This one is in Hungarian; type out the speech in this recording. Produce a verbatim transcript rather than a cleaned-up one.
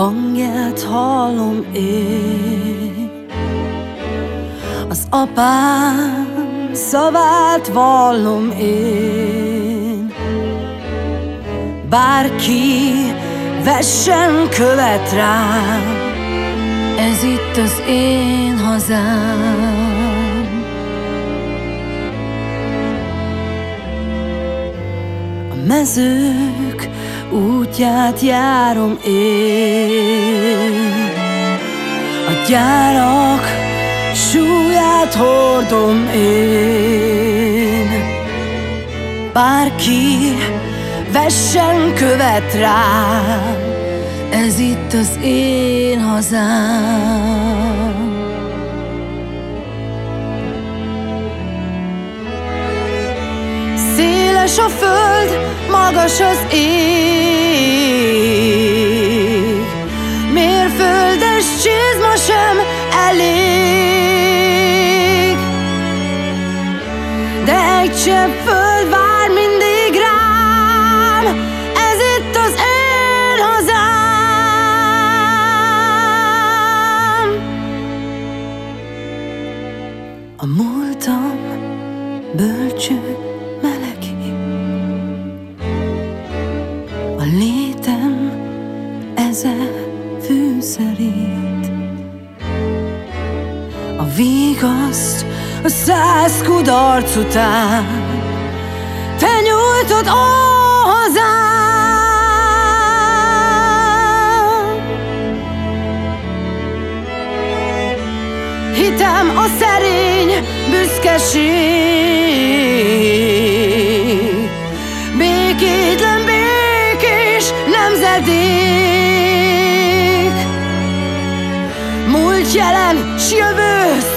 hangját hallom én, az apám szavát vallom én. Bárki vessen követ rám, ez itt az én hazám. A mezők útját járom én, a gyárak súlyát hordom én. Bárki vessen követ rám, ez itt az én hazám. Széles a föld, magas az ég, mérföldes csizma sem elég, de egy csepp föld vár mindig rám, ez itt az én hazám. A múltam bölcső melegé, a létem ezer fűszerét, a vigaszt a száz kudarc után te nyújtod, ó hazám. Hitem a szerény büszkeség, békétlen békés nemzedék, múlt, jelen s jövő